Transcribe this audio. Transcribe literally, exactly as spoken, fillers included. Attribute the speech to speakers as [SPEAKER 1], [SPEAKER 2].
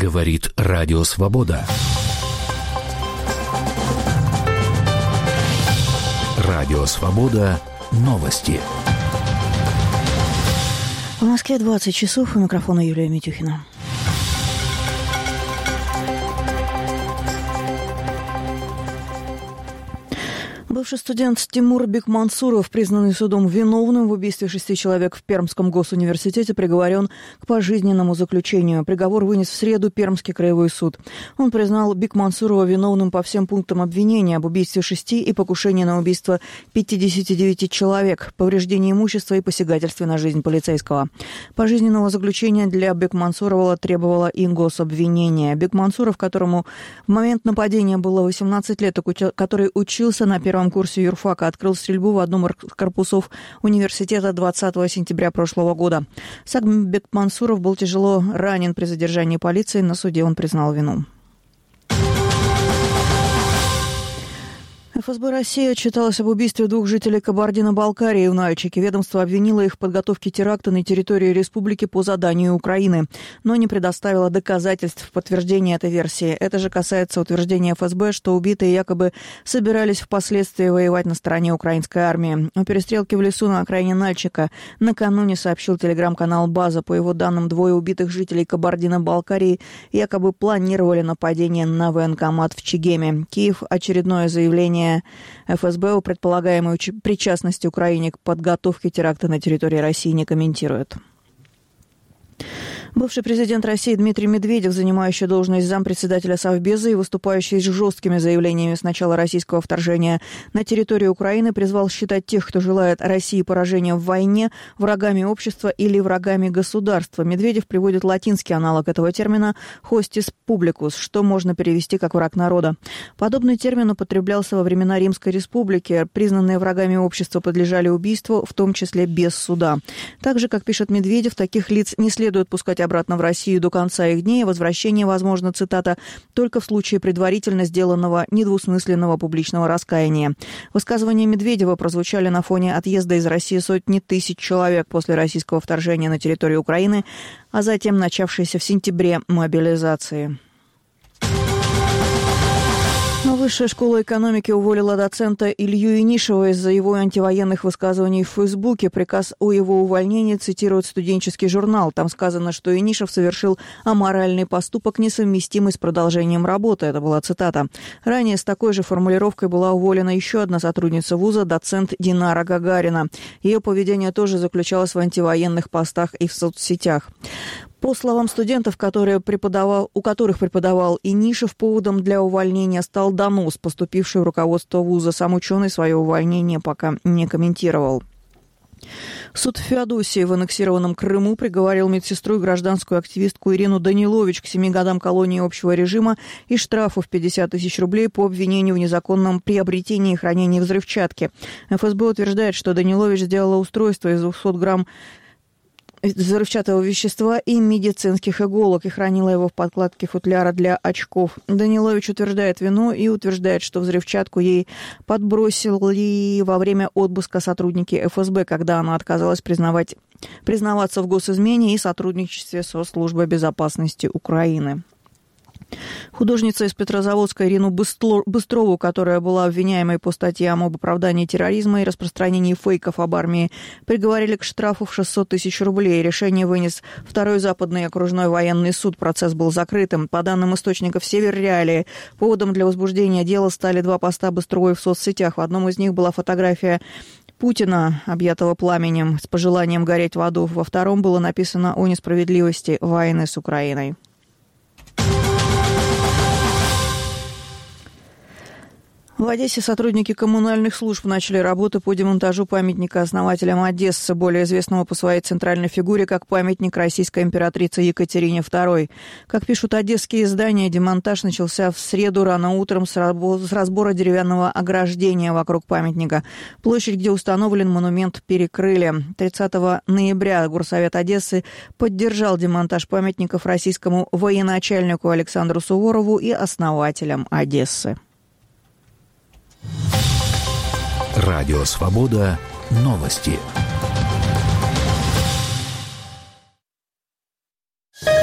[SPEAKER 1] Говорит Радио Свобода. Радио Свобода. Новости.
[SPEAKER 2] В Москве двадцать часов. У микрофона Юлия Митюхина. Бывший студент Тимур Бекмансуров, признанный судом виновным в убийстве шести человек в Пермском госуниверситете, приговорен к пожизненному заключению. Приговор вынес в среду Пермский краевой суд. Он признал Бекмансурова виновным по всем пунктам обвинения об убийстве шести и покушении на убийство пятидесяти девяти человек, повреждении имущества и посягательстве на жизнь полицейского. Пожизненного заключения для Бекмансурова требовало и гособвинение. Бекмансуров, которому в момент нападения было восемнадцать лет, который учился на первом курсе юрфака, открыл стрельбу в одном из корпусов университета двадцатого сентября прошлого года. Сам Бекмансуров был тяжело ранен при задержании полиции. На суде он признал вину. эф эс бэ России отчиталась об убийстве двух жителей Кабардино-Балкарии в Нальчике. Ведомство обвинило их в подготовке теракта на территории республики по заданию Украины, но не предоставило доказательств подтверждения этой версии. Это же касается утверждения эф эс бэ, что убитые якобы собирались впоследствии воевать на стороне украинской армии. О перестрелке в лесу на окраине Нальчика накануне сообщил телеграм-канал «База». По его данным, двое убитых жителей Кабардино-Балкарии якобы планировали нападение на военкомат в Чегеме. Киев очередное заявление эф эс бэ о предполагаемой причастности Украины к подготовке теракта на территории России не комментирует. Бывший президент России Дмитрий Медведев, занимающий должность зампредседателя Совбеза и выступающий с жесткими заявлениями с начала российского вторжения на территорию Украины, призвал считать тех, кто желает России поражения в войне, врагами общества или врагами государства. Медведев приводит латинский аналог этого термина «hostis publicus», что можно перевести как «враг народа». Подобный термин употреблялся во времена Римской республики. Признанные врагами общества подлежали убийству, в том числе без суда. Так же, как пишет Медведев, таких лиц не следует пускать обратно в Россию до конца их дней. Возвращение возможно, цитата, только в случае предварительно сделанного недвусмысленного публичного раскаяния. Высказывания Медведева прозвучали на фоне отъезда из России сотни тысяч человек после российского вторжения на территорию Украины, а затем начавшейся в сентябре мобилизации. Высшая школа экономики уволила доцента Илью Инишева из-за его антивоенных высказываний в Фейсбуке. Приказ о его увольнении цитирует студенческий журнал. Там сказано, что Инишев совершил аморальный поступок, несовместимый с продолжением работы. Это была цитата. Ранее с такой же формулировкой была уволена еще одна сотрудница вуза, доцент Динара Гагарина. Ее поведение тоже заключалось в антивоенных постах и в соцсетях. По словам студентов, которые преподавал, у которых преподавал Инишев, поводом для увольнения стал донос, поступивший в руководство вуза. Сам ученый свое увольнение пока не комментировал. Суд в Феодосии в аннексированном Крыму приговорил медсестру и гражданскую активистку Ирину Данилович к семи годам колонии общего режима и штрафу в пятьдесят тысяч рублей по обвинению в незаконном приобретении и хранении взрывчатки. эф эс бэ утверждает, что Данилович сделала устройство из двухсот грамм взрывчатого вещества и медицинских иголок и хранила его в подкладке футляра для очков. Данилович утверждает вину и утверждает, что взрывчатку ей подбросили во время отпуска сотрудники эф эс бэ, когда она отказалась признавать, признаваться в госизмене и сотрудничестве со Службой безопасности Украины. Художница из Петрозаводска Ирину Быстрову, которая была обвиняемой по статьям об оправдании терроризма и распространении фейков об армии, приговорили к штрафу в шестьсот тысяч рублей. Решение вынес Второй Западный окружной военный суд. Процесс был закрытым. По данным источников Северреалии, поводом для возбуждения дела стали два поста Быстровой в соцсетях. В одном из них была фотография Путина, объятого пламенем, с пожеланием гореть в аду. Во втором было написано о несправедливости войны с Украиной. В Одессе сотрудники коммунальных служб начали работу по демонтажу памятника основателям Одессы, более известного по своей центральной фигуре как памятник российской императрице Екатерине второй. Как пишут одесские издания, демонтаж начался в среду рано утром с разбора деревянного ограждения вокруг памятника. Площадь, где установлен монумент, перекрыли. тридцатого ноября Горсовет Одессы поддержал демонтаж памятников российскому военачальнику Александру Суворову и основателям Одессы.
[SPEAKER 1] Радио Свобода. Новости.